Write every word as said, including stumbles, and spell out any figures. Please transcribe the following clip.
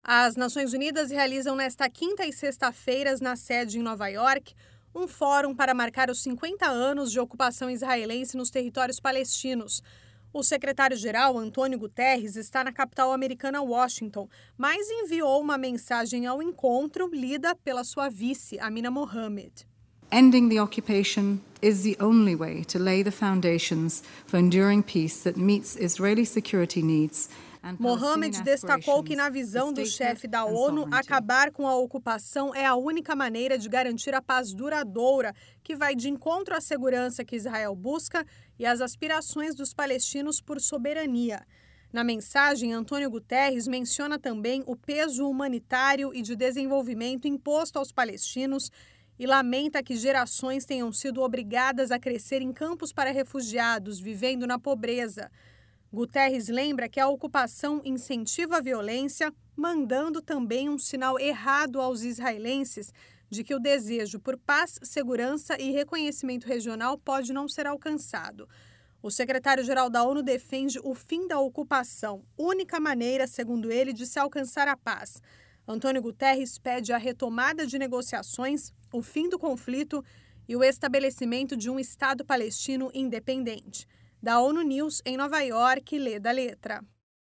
As Nações Unidas realizam nesta quinta e sexta-feiras, na sede em Nova York, um fórum para marcar os cinquenta anos de ocupação israelense nos territórios palestinos. O secretário-geral, Antônio Guterres, está na capital americana, Washington, mas enviou uma mensagem ao encontro lida pela sua vice, Amina Mohamed. Ending the occupation is the only way to lay the foundations for enduring peace that meets Israeli security needs. Mohamed destacou que, na visão do chefe da ONU, acabar com a ocupação é a única maneira de garantir a paz duradoura, que vai de encontro à segurança que Israel busca e às aspirações dos palestinos por soberania. Na mensagem, Antônio Guterres menciona também o peso humanitário e de desenvolvimento imposto aos palestinos e lamenta que gerações tenham sido obrigadas a crescer em campos para refugiados, vivendo na pobreza. Guterres lembra que a ocupação incentiva a violência, mandando também um sinal errado aos israelenses de que o desejo por paz, segurança e reconhecimento regional pode não ser alcançado. O secretário-geral da ONU defende o fim da ocupação, única maneira, segundo ele, de se alcançar a paz. Antônio Guterres pede a retomada de negociações, o fim do conflito e o estabelecimento de um Estado palestino independente. Da ONU News, em Nova York, Leda Letra.